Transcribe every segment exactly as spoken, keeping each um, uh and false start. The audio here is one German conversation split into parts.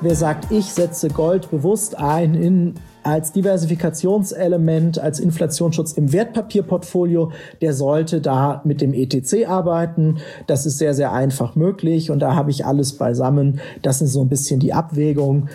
Wer sagt, ich setze Gold bewusst ein in, als Diversifikationselement, als Inflationsschutz im Wertpapierportfolio, der sollte da mit dem E T C arbeiten. Das ist sehr, sehr einfach möglich und da habe ich alles beisammen. Das ist so ein bisschen die Abwägung.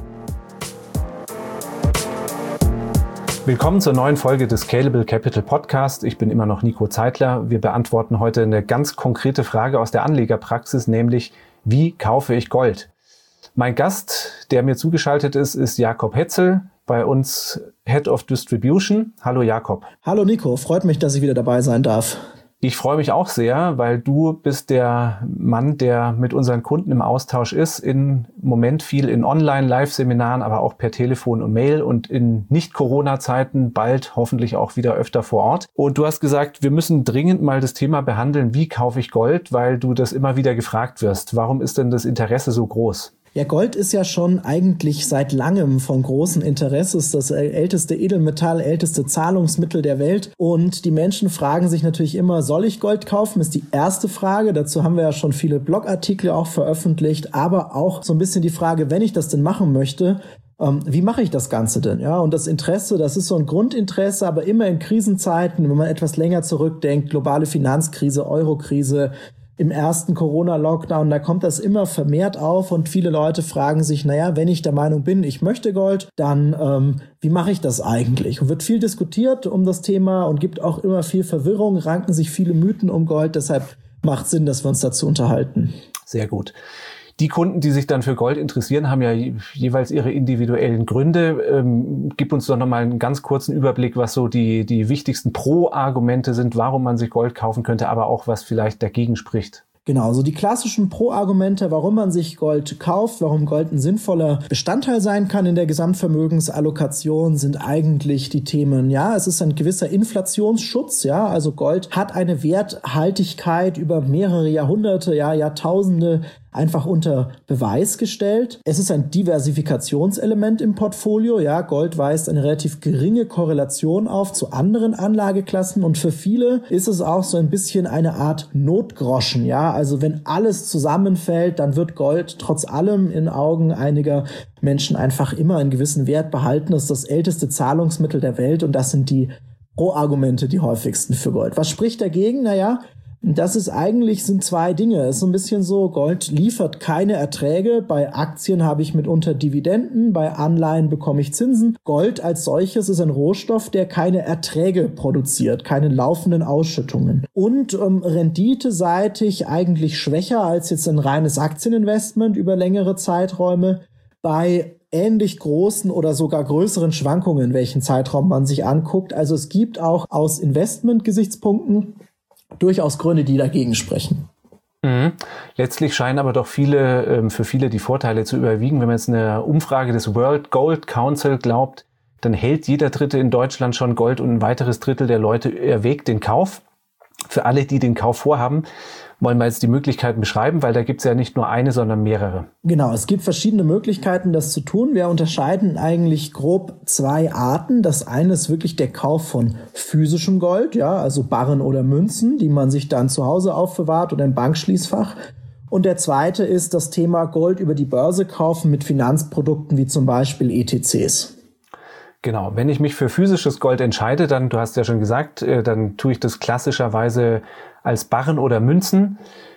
Willkommen zur neuen Folge des Scalable Capital Podcast. Ich bin immer noch Nico Zeitler. Wir beantworten heute eine ganz konkrete Frage aus der Anlegerpraxis, nämlich wie kaufe ich Gold? Mein Gast, der mir zugeschaltet ist, ist Jakob Hetzel, bei uns Head of Distribution. Hallo Jakob. Hallo Nico, freut mich, dass ich wieder dabei sein darf. Ich freue mich auch sehr, weil du bist der Mann, der mit unseren Kunden im Austausch ist. Im Moment viel in Online-Live-Seminaren, aber auch per Telefon und Mail und in Nicht-Corona-Zeiten bald hoffentlich auch wieder öfter vor Ort. Und du hast gesagt, wir müssen dringend mal das Thema behandeln, wie kaufe ich Gold, weil du das immer wieder gefragt wirst. Warum ist denn das Interesse so groß? Ja, Gold ist ja schon eigentlich seit langem von großem Interesse. Es ist das älteste Edelmetall, älteste Zahlungsmittel der Welt. Und die Menschen fragen sich natürlich immer, soll ich Gold kaufen? Ist die erste Frage. Dazu haben wir ja schon viele Blogartikel auch veröffentlicht. Aber auch so ein bisschen die Frage, wenn ich das denn machen möchte, ähm, wie mache ich das Ganze denn? Ja, und das Interesse, das ist so ein Grundinteresse, aber immer in Krisenzeiten, wenn man etwas länger zurückdenkt, globale Finanzkrise, Eurokrise, im ersten Corona-Lockdown, da kommt das immer vermehrt auf und viele Leute fragen sich, naja, wenn ich der Meinung bin, ich möchte Gold, dann ähm, wie mache ich das eigentlich? Und wird viel diskutiert um das Thema und gibt auch immer viel Verwirrung, ranken sich viele Mythen um Gold, deshalb macht Sinn, dass wir uns dazu unterhalten. Sehr gut. Die Kunden, die sich dann für Gold interessieren, haben ja jeweils ihre individuellen Gründe. Ähm, gib uns doch nochmal einen ganz kurzen Überblick, was so die, die wichtigsten Pro-Argumente sind, warum man sich Gold kaufen könnte, aber auch was vielleicht dagegen spricht. Genau, so die klassischen Pro-Argumente, warum man sich Gold kauft, warum Gold ein sinnvoller Bestandteil sein kann in der Gesamtvermögensallokation, sind eigentlich die Themen, ja, es ist ein gewisser Inflationsschutz, ja, also Gold hat eine Werthaltigkeit über mehrere Jahrhunderte, ja, Jahrtausende einfach unter Beweis gestellt. Es ist ein Diversifikationselement im Portfolio, ja, Gold weist eine relativ geringe Korrelation auf zu anderen Anlageklassen und für viele ist es auch so ein bisschen eine Art Notgroschen, ja, also wenn alles zusammenfällt, dann wird Gold trotz allem in Augen einiger Menschen einfach immer einen gewissen Wert behalten. Das ist das älteste Zahlungsmittel der Welt und das sind die Pro-Argumente, die häufigsten für Gold. Was spricht dagegen? Naja, das ist eigentlich, sind zwei Dinge. Es ist so ein bisschen so, Gold liefert keine Erträge. Bei Aktien habe ich mitunter Dividenden, bei Anleihen bekomme ich Zinsen. Gold als solches ist ein Rohstoff, der keine Erträge produziert, keine laufenden Ausschüttungen. Und ähm, renditeseitig eigentlich schwächer als jetzt ein reines Aktieninvestment über längere Zeiträume. Bei ähnlich großen oder sogar größeren Schwankungen, welchen Zeitraum man sich anguckt. Also es gibt auch aus Investmentgesichtspunkten durchaus Gründe, die dagegen sprechen. Mhm. Letztlich scheinen aber doch viele, für viele die Vorteile zu überwiegen. Wenn man jetzt eine Umfrage des World Gold Council glaubt, dann hält jeder Dritte in Deutschland schon Gold und ein weiteres Drittel der Leute erwägt den Kauf. Für alle, die den Kauf vorhaben, wollen wir jetzt die Möglichkeiten beschreiben, weil da gibt es ja nicht nur eine, sondern mehrere. Genau, es gibt verschiedene Möglichkeiten, das zu tun. Wir unterscheiden eigentlich grob zwei Arten. Das eine ist wirklich der Kauf von physischem Gold, ja, also Barren oder Münzen, die man sich dann zu Hause aufbewahrt oder im Bankschließfach. Und der zweite ist das Thema Gold über die Börse kaufen mit Finanzprodukten wie zum Beispiel E T Cs. Genau, wenn ich mich für physisches Gold entscheide, dann, du hast ja schon gesagt, dann tue ich das klassischerweise als Barren oder Münzen.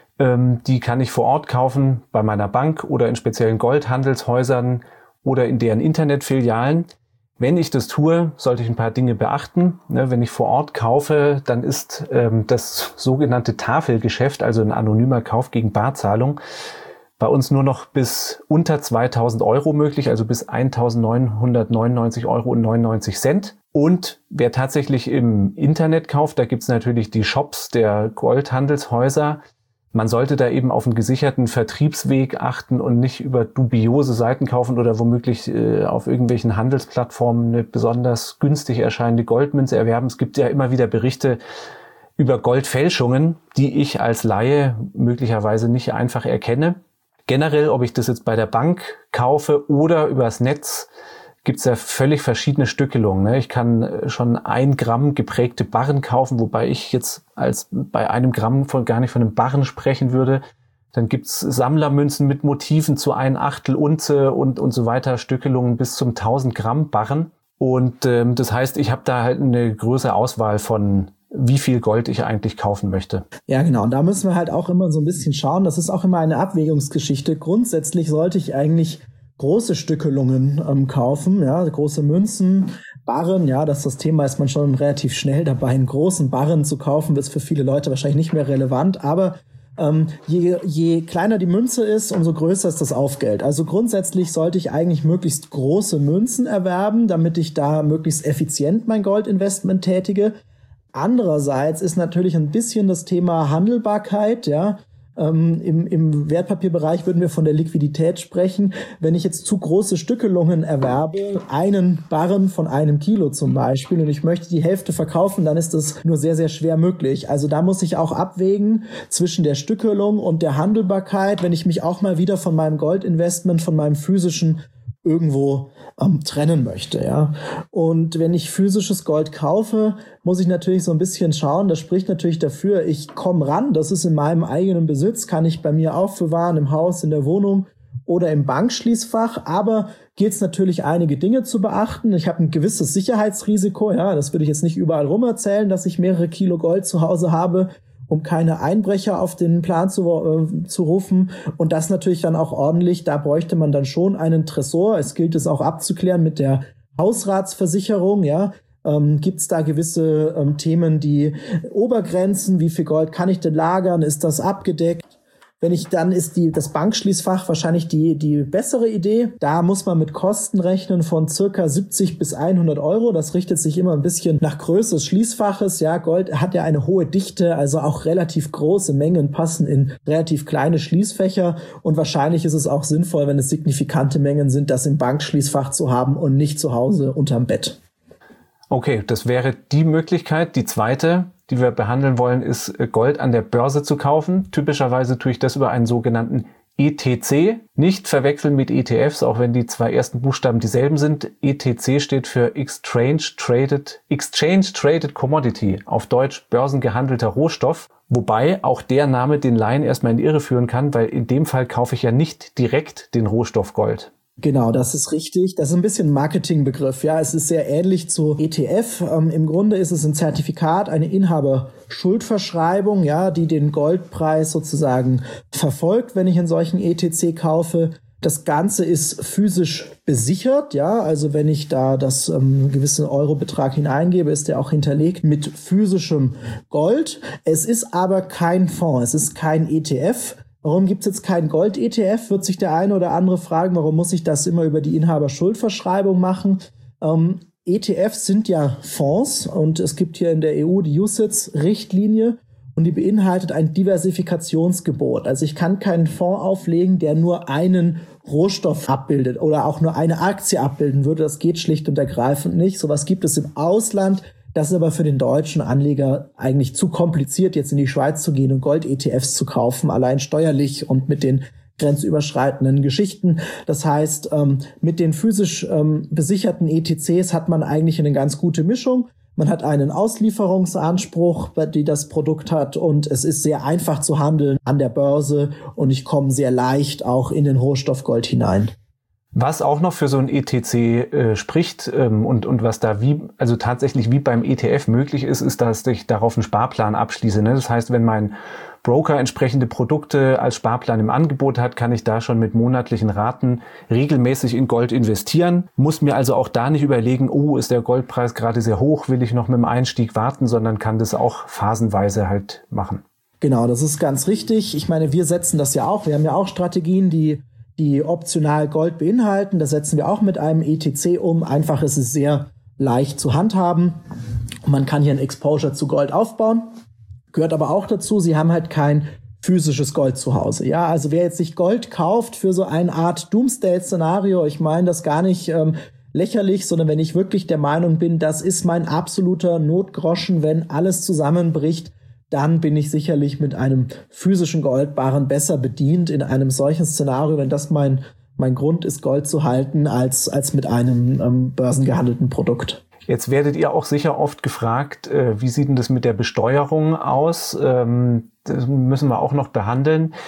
Die kann ich vor Ort kaufen bei meiner Bank oder in speziellen Goldhandelshäusern oder in deren Internetfilialen. Wenn ich das tue, sollte ich ein paar Dinge beachten. Wenn ich vor Ort kaufe, dann ist das sogenannte Tafelgeschäft, also ein anonymer Kauf gegen Barzahlung, bei uns nur noch bis unter zweitausend Euro möglich, also bis eintausendneunhundertneunundneunzig Euro und neunundneunzig Cent. Und wer tatsächlich im Internet kauft, da gibt's natürlich die Shops der Goldhandelshäuser. Man sollte da eben auf einen gesicherten Vertriebsweg achten und nicht über dubiose Seiten kaufen oder womöglich äh, auf irgendwelchen Handelsplattformen eine besonders günstig erscheinende Goldmünze erwerben. Es gibt ja immer wieder Berichte über Goldfälschungen, die ich als Laie möglicherweise nicht einfach erkenne. Generell, ob ich das jetzt bei der Bank kaufe oder übers Netz, gibt es ja völlig verschiedene Stückelungen. Ne? Ich kann schon ein Gramm geprägte Barren kaufen, wobei ich jetzt als bei einem Gramm von gar nicht von einem Barren sprechen würde. Dann gibt's Sammlermünzen mit Motiven zu ein Achtel Unze und, und so weiter, Stückelungen bis zum tausend Gramm Barren. Und ähm, das heißt, ich habe da halt eine größere Auswahl von wie viel Gold ich eigentlich kaufen möchte. Ja, genau. Und da müssen wir halt auch immer so ein bisschen schauen. Das ist auch immer eine Abwägungsgeschichte. Grundsätzlich sollte ich eigentlich große Stückelungen ähm, kaufen, ja, große Münzen, Barren, ja, das ist das Thema, ist man schon relativ schnell dabei, einen großen Barren zu kaufen, ist für viele Leute wahrscheinlich nicht mehr relevant, aber ähm, je, je kleiner die Münze ist, umso größer ist das Aufgeld. Also grundsätzlich sollte ich eigentlich möglichst große Münzen erwerben, damit ich da möglichst effizient mein Goldinvestment tätige. Andererseits ist natürlich ein bisschen das Thema Handelbarkeit, ja. Ähm, im, im Wertpapierbereich würden wir von der Liquidität sprechen. Wenn ich jetzt zu große Stückelungen erwerbe, einen Barren von einem Kilo zum Beispiel, und ich möchte die Hälfte verkaufen, dann ist das nur sehr, sehr schwer möglich. Also da muss ich auch abwägen zwischen der Stückelung und der Handelbarkeit, wenn ich mich auch mal wieder von meinem Goldinvestment, von meinem physischen irgendwo ähm, trennen möchte, ja. Und wenn ich physisches Gold kaufe, muss ich natürlich so ein bisschen schauen, das spricht natürlich dafür, ich komme ran, das ist in meinem eigenen Besitz, kann ich bei mir aufbewahren, im Haus, in der Wohnung oder im Bankschließfach, aber gilt es natürlich einige Dinge zu beachten. Ich habe ein gewisses Sicherheitsrisiko, ja, das würde ich jetzt nicht überall rum erzählen, dass ich mehrere Kilo Gold zu Hause habe, um keine Einbrecher auf den Plan zu, äh, zu rufen. Und das natürlich dann auch ordentlich. Da bräuchte man dann schon einen Tresor. Es gilt es auch abzuklären mit der Hausratsversicherung, ja. Ähm, gibt es da gewisse ähm, Themen, die Obergrenzen, wie viel Gold kann ich denn lagern? Ist das abgedeckt? Wenn ich, dann ist die, das Bankschließfach wahrscheinlich die, die bessere Idee. Da muss man mit Kosten rechnen von circa siebzig bis hundert Euro. Das richtet sich immer ein bisschen nach Größe des Schließfaches. Ja, Gold hat ja eine hohe Dichte, also auch relativ große Mengen passen in relativ kleine Schließfächer. Und wahrscheinlich ist es auch sinnvoll, wenn es signifikante Mengen sind, das im Bankschließfach zu haben und nicht zu Hause unterm Bett. Okay, das wäre die Möglichkeit. Die zweite, die wir behandeln wollen, ist Gold an der Börse zu kaufen. Typischerweise tue ich das über einen sogenannten E T C. Nicht verwechseln mit E T Fs, auch wenn die zwei ersten Buchstaben dieselben sind. E T C steht für Exchange Traded, Exchange Traded Commodity, auf Deutsch börsengehandelter Rohstoff. Wobei auch der Name den Laien erstmal in die Irre führen kann, weil in dem Fall kaufe ich ja nicht direkt den Rohstoff Gold. Genau, das ist richtig. Das ist ein bisschen ein Marketingbegriff. Ja, es ist sehr ähnlich zu E T F. Ähm, Im Grunde ist es ein Zertifikat, eine Inhaberschuldverschreibung, ja, die den Goldpreis sozusagen verfolgt, wenn ich einen solchen E T C kaufe. Das Ganze ist physisch besichert, ja, also wenn ich da das ähm, gewisse Eurobetrag hineingebe, ist der auch hinterlegt mit physischem Gold. Es ist aber kein Fonds, es ist kein E T F. Warum gibt es jetzt keinen Gold-E T F, wird sich der eine oder andere fragen. Warum muss ich das immer über die Inhaberschuldverschreibung machen? Ähm, E T Fs sind ja Fonds und es gibt hier in der E U die U C I T S-Richtlinie und die beinhaltet ein Diversifikationsgebot. Also ich kann keinen Fonds auflegen, der nur einen Rohstoff abbildet oder auch nur eine Aktie abbilden würde. Das geht schlicht und ergreifend nicht. Sowas gibt es im Ausland. Das ist aber für den deutschen Anleger eigentlich zu kompliziert, jetzt in die Schweiz zu gehen und Gold-E T Fs zu kaufen, allein steuerlich und mit den grenzüberschreitenden Geschichten. Das heißt, ähm, mit den physisch ähm, besicherten E T Cs hat man eigentlich eine ganz gute Mischung. Man hat einen Auslieferungsanspruch, die das Produkt hat, und es ist sehr einfach zu handeln an der Börse und ich komme sehr leicht auch in den Rohstoff Gold hinein. Was auch noch für so ein E T C äh, spricht ähm, und und was da wie, also tatsächlich wie beim E T F möglich ist, ist, dass ich darauf einen Sparplan abschließe. Ne? Das heißt, wenn mein Broker entsprechende Produkte als Sparplan im Angebot hat, kann ich da schon mit monatlichen Raten regelmäßig in Gold investieren. Muss mir also auch da nicht überlegen, oh, ist der Goldpreis gerade sehr hoch, will ich noch mit dem Einstieg warten, sondern kann das auch phasenweise halt machen. Genau, das ist ganz richtig. Ich meine, wir setzen das ja auch. Wir haben ja auch Strategien, die die optional Gold beinhalten. Das setzen wir auch mit einem E T C um. Einfach ist es sehr leicht zu handhaben. Man kann hier ein Exposure zu Gold aufbauen. Gehört aber auch dazu, Sie haben halt kein physisches Gold zu Hause. Ja, also wer jetzt sich Gold kauft für so eine Art Doomsday-Szenario, ich meine das gar nicht ähm, lächerlich, sondern wenn ich wirklich der Meinung bin, das ist mein absoluter Notgroschen, wenn alles zusammenbricht, dann bin ich sicherlich mit einem physischen Goldbarren besser bedient in einem solchen Szenario, wenn das mein mein Grund ist, Gold zu halten, als als mit einem ähm, börsengehandelten Produkt. Jetzt werdet ihr auch sicher oft gefragt, äh, wie sieht denn das mit der Besteuerung aus? Ähm, das müssen wir auch noch behandeln.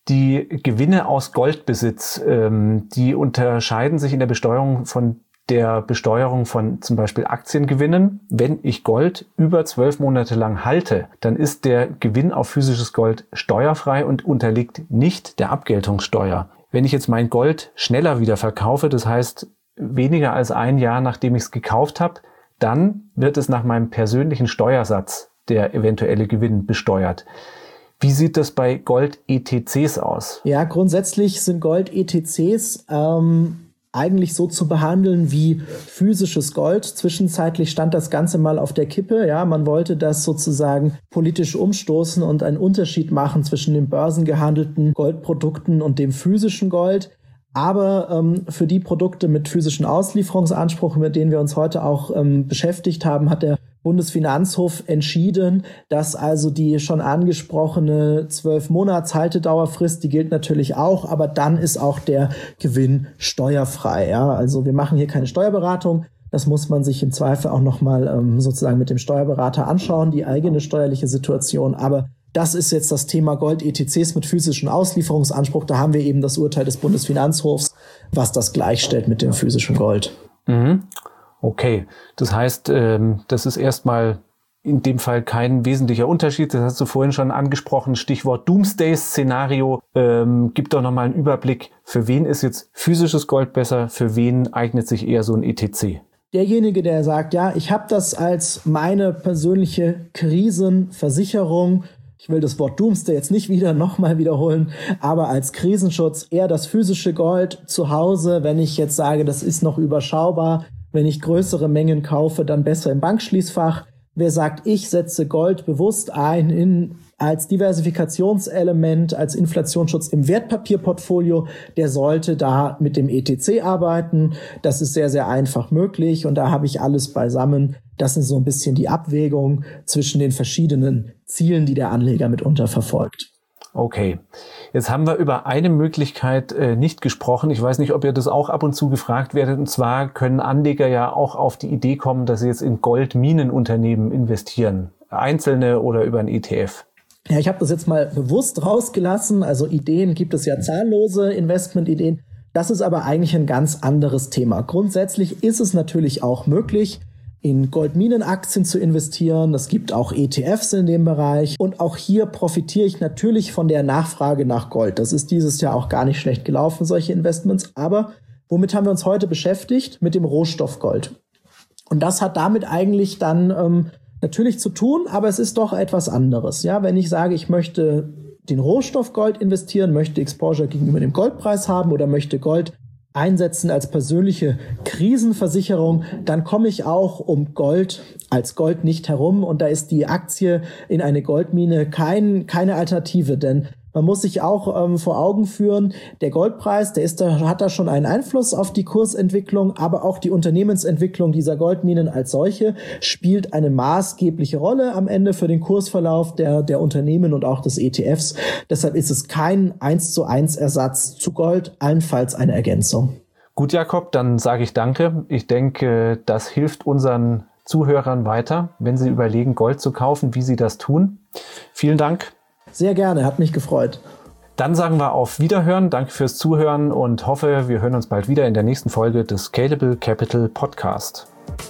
Die Gewinne aus Goldbesitz, ähm, die unterscheiden sich in der Besteuerung von der Besteuerung von zum Beispiel Aktiengewinnen. Wenn ich Gold über zwölf Monate lang halte, dann ist der Gewinn auf physisches Gold steuerfrei und unterliegt nicht der Abgeltungssteuer. Wenn ich jetzt mein Gold schneller wieder verkaufe, das heißt weniger als ein Jahr nachdem ich es gekauft habe, dann wird es nach meinem persönlichen Steuersatz der eventuelle Gewinn besteuert. Wie sieht das bei Gold-E T Cs aus? Ja, grundsätzlich sind Gold-E T Cs ähm eigentlich so zu behandeln wie physisches Gold. Zwischenzeitlich stand das Ganze mal auf der Kippe. Ja, man wollte das sozusagen politisch umstoßen und einen Unterschied machen zwischen den börsengehandelten Goldprodukten und dem physischen Gold. Aber ähm, für die Produkte mit physischen Auslieferungsanspruch, mit denen wir uns heute auch ähm, beschäftigt haben, hat der Bundesfinanzhof entschieden, dass also die schon angesprochene zwölf Monats Haltedauerfrist, die gilt natürlich auch, aber dann ist auch der Gewinn steuerfrei. Ja, also wir machen hier keine Steuerberatung. Das muss man sich im Zweifel auch nochmal ähm, sozusagen mit dem Steuerberater anschauen, die eigene steuerliche Situation. Aber das ist jetzt das Thema Gold-E T Cs mit physischem Auslieferungsanspruch. Da haben wir eben das Urteil des Bundesfinanzhofs, was das gleichstellt mit dem physischen Gold. Mhm. Okay, das heißt, ähm, das ist erstmal in dem Fall kein wesentlicher Unterschied. Das hast du vorhin schon angesprochen, Stichwort Doomsday-Szenario. Ähm, gib doch nochmal einen Überblick, für wen ist jetzt physisches Gold besser, für wen eignet sich eher so ein E T C? Derjenige, der sagt, ja, ich habe das als meine persönliche Krisenversicherung, ich will das Wort Doomsday jetzt nicht wieder nochmal wiederholen, aber als Krisenschutz eher das physische Gold zu Hause, wenn ich jetzt sage, das ist noch überschaubar. Wenn ich größere Mengen kaufe, dann besser im Bankschließfach. Wer sagt, ich setze Gold bewusst ein in, als Diversifikationselement, als Inflationsschutz im Wertpapierportfolio, der sollte da mit dem E T C arbeiten. Das ist sehr, sehr einfach möglich und da habe ich alles beisammen. Das ist so ein bisschen die Abwägung zwischen den verschiedenen Zielen, die der Anleger mitunter verfolgt. Okay, jetzt haben wir über eine Möglichkeit äh, nicht gesprochen. Ich weiß nicht, ob ihr das auch ab und zu gefragt werdet. Und zwar können Anleger ja auch auf die Idee kommen, dass sie jetzt in Goldminenunternehmen investieren. Einzelne oder über ein E T F. Ja, ich habe das jetzt mal bewusst rausgelassen. Also Ideen gibt es ja zahllose, Investmentideen. Das ist aber eigentlich ein ganz anderes Thema. Grundsätzlich ist es natürlich auch möglich, in Goldminenaktien zu investieren. Es gibt auch E T Fs in dem Bereich. Und auch hier profitiere ich natürlich von der Nachfrage nach Gold. Das ist dieses Jahr auch gar nicht schlecht gelaufen, solche Investments. Aber womit haben wir uns heute beschäftigt? Mit dem Rohstoff Gold. Und das hat damit eigentlich dann ähm, natürlich zu tun, aber es ist doch etwas anderes. Ja, wenn ich sage, ich möchte den Rohstoff Gold investieren, möchte Exposure gegenüber dem Goldpreis haben oder möchte Gold einsetzen als persönliche Krisenversicherung, dann komme ich auch um Gold als Gold nicht herum und da ist die Aktie in eine Goldmine kein, keine Alternative, denn man muss sich auch ähm, vor Augen führen, der Goldpreis, der ist da, hat da schon einen Einfluss auf die Kursentwicklung, aber auch die Unternehmensentwicklung dieser Goldminen als solche spielt eine maßgebliche Rolle am Ende für den Kursverlauf der, der Unternehmen und auch des E T Fs. Deshalb ist es kein eins zu eins Ersatz zu Gold, allenfalls eine Ergänzung. Gut, Jakob, dann sage ich danke. Ich denke, das hilft unseren Zuhörern weiter, wenn sie überlegen, Gold zu kaufen, wie sie das tun. Vielen Dank. Sehr gerne, hat mich gefreut. Dann sagen wir auf Wiederhören, danke fürs Zuhören und hoffe, wir hören uns bald wieder in der nächsten Folge des Scalable Capital Podcast.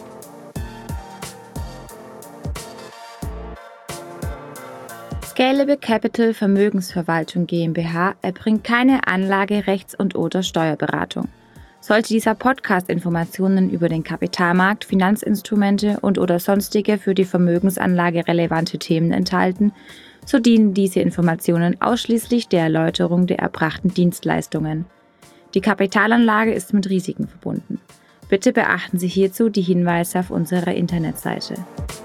Scalable Capital Vermögensverwaltung GmbH erbringt keine Anlage-, Rechts- und oder Steuerberatung. Sollte dieser Podcast Informationen über den Kapitalmarkt, Finanzinstrumente und oder sonstige für die Vermögensanlage relevante Themen enthalten, so dienen diese Informationen ausschließlich der Erläuterung der erbrachten Dienstleistungen. Die Kapitalanlage ist mit Risiken verbunden. Bitte beachten Sie hierzu die Hinweise auf unserer Internetseite.